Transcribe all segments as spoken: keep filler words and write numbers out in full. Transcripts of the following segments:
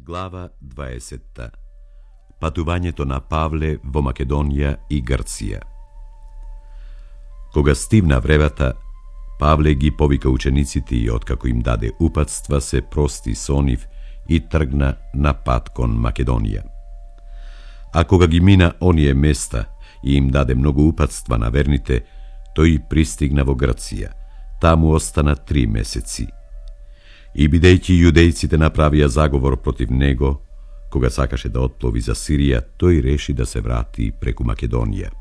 Глава дваесетта. Патувањето на Павле во Македонија и Грција. Кога стивна времата, Павле ги повика учениците и откако им даде упатства, се прости со нив и тргна на пат кон Македонија. А кога ги мина оние места и им даде многу упатства на верните, тој пристигна во Грција. Таму остана три месеци. И бидејќи јудејците направија заговор против него, кога сакаше да отплови за Сирија, тој реши да се врати преку Македонија.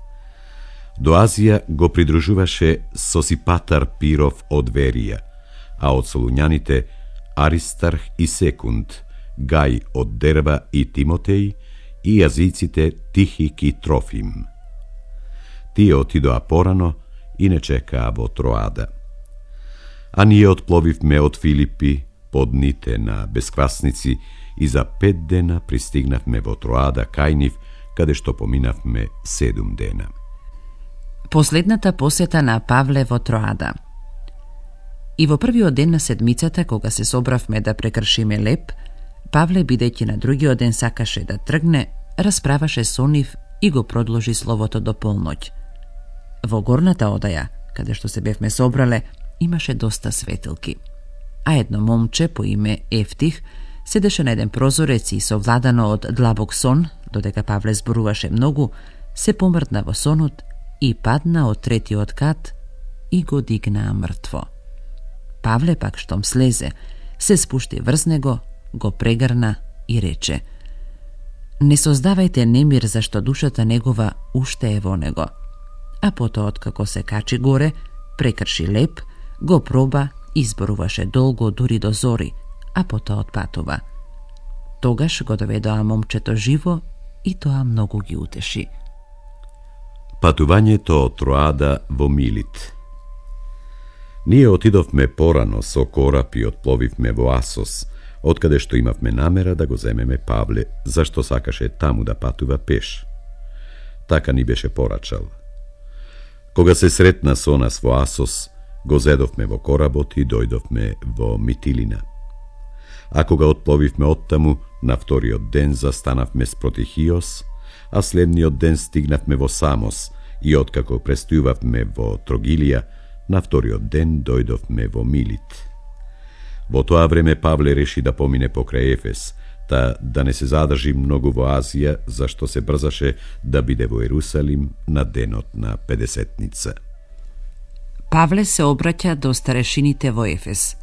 До Азија го придружуваше Сосипатар Пиров од Верија, а од Солуњаните Аристарх и Секунд, Гај од Дерба и Тимотеј, и јазиците Тихик и Трофим. Тие отидоа порано и не чекаа во Троада. А ние отпловивме од Филипи под ните на бесквасници и за пет дена пристигнавме во Троада кај нив, каде што поминавме седум дена. Последната посета на Павле во Троада. И во првиот ден на седмицата, кога се собравме да прекршиме Леп, Павле, бидејќи на другиот ден сакаше да тргне, расправаше со нив и го продолжи словото до полноќ. Во горната одаја, каде што се бевме собрале, имаше доста светилки. А едно момче по име Ефтих седеше на еден прозорец и совладано од длабок сон, додека Павле зборуваше многу, се помртна во сонот и падна од третиот кат и го дигнаа мртво. Павле пак штом слезе, се спушти врз него, го прегрна и рече: „Не создавајте немир, зашто душата негова уште е во него“. А потоа, откако се качи горе, прекрши Леп, го проба, изборуваше долго дури до зори, а потоа отпатува. Тогаш го доведоа момчето живо и тоа многу ги утеши. Патувањето од Троада во Милит. Ние отидовме порано со кораб и отпловивме во Асос, откаде што имавме намера да го земеме Павле, зашто сакаше таму да патува пеш. Така ни беше порачал. Кога се сретна со нас во Асос, го зедовме во коработ и дојдовме во Митилина. А кога отпловивме оттаму, на вториот ден застанавме спроти Хиос, а следниот ден стигнавме во Самос и откако престојувавме во Трогилија, на вториот ден дојдовме во Милит. Во тоа време Павле реши да помине покрај Ефес, та да не се задржи многу во Азија, зашто се брзаше да биде во Ерусалим на денот на Педесетница. Павле се обраќа до старешините во Ефес.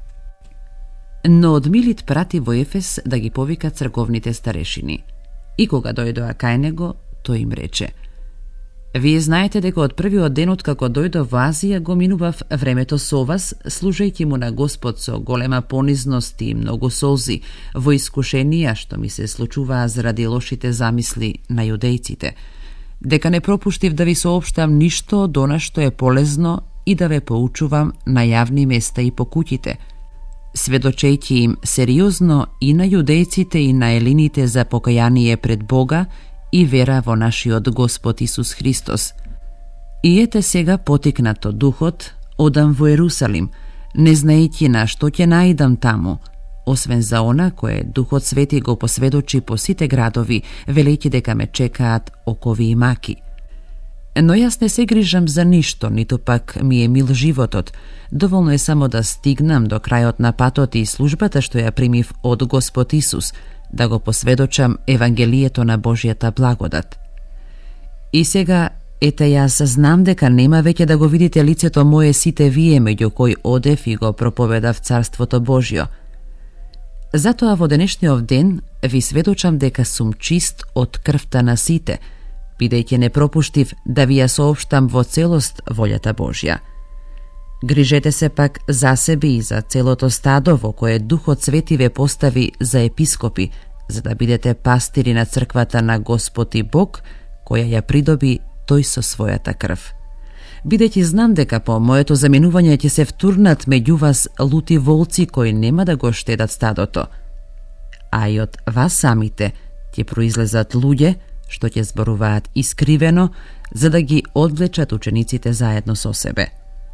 Но од Милит прати во Ефес да ги повика црковните старешини. И кога дојдоа кај него, тој им рече: „Вие знаете дека од првиот ден од како дојдов во Азија го минував времето со вас, служејќи му на Господ со голема понизност и многу солзи, во искушенија што ми се случуваа заради лошите замисли на јудејците, дека не пропуштив да ви соопштам ништо од она што е полезно и да ве поучувам на јавни места и по куќите, сведочејќи им сериозно и на јудејците и на елините за покаяние пред Бога и вера во нашиот Господ Исус Христос. И ете сега, потикнат од духот, одам во Ерусалим, не знаејќи на што ќе наидам таму, освен за она кое Духот Свети го посведочи по сите градови, велејќи дека ме чекаат окови и маки. Но јас не се грижам за ништо, ниту пак ми е мил животот. Доволно е само да стигнам до крајот на патот и службата што ја примив од Господ Исус, да го посведочам Евангелието на Божјата благодат. И сега, ете јас знам дека нема веќе да го видите лицето мое сите вие, меѓу кои одев и го проповедав Царството Божјо. Затоа во денешниот ден ви сведочам дека сум чист од крвта на сите, бидејќи не пропуштив да ви ја соопштам во целост волјата Божја. Грижете се пак за себе и за целото стадо во кое Духот Свети ве постави за епископи, за да бидете пастири на црквата на Господ и Бог, која ја придоби тој со својата крв. Бидејќи знам дека по моето заменување ќе се втурнат меѓу вас лути волци кои нема да го штедат стадото. А и од вас самите ќе произлезат луѓе што ќе зборуваат искривено, за да ги одвлечат учениците заедно со себе.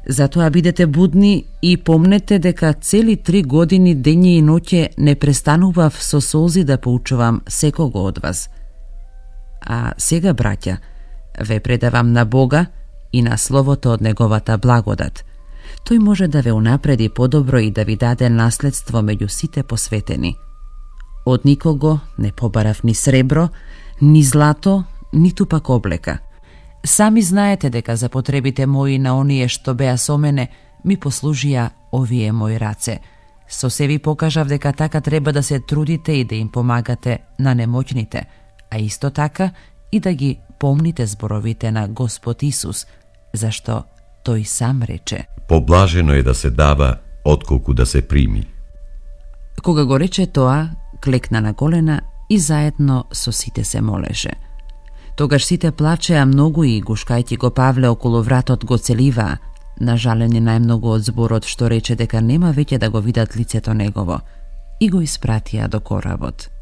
Затоа бидете будни и помнете дека цели три години дење и ноќе не престанував со солзи да поучувам секого од вас. А сега, браќа, ве предавам на Бога и на словото од неговата благодат. Тој може да ве унапреди подобро и да ви даде наследство меѓу сите посветени. Од никого не побарав ни сребро, ни злато, ниту пак облека. Сами знаете дека за потребите мои на оние што беа со мене ми послужија овие мои раце. Со се ви покажав дека така треба да се трудите и да им помагате на немоќните, а исто така и да ги помните зборовите на Господ Исус, зашто тој сам рече: Поблажено е да се дава, отколку да се прими. Кога го рече тоа, клекна на колена и заедно со сите се молеше. Тогаш сите плачеа многу и гушкајќи го Павле околу вратот го целиваа, нажалени најмногу од зборот што рече дека нема веќе да го видат лицето негово, и го испратија до коработ.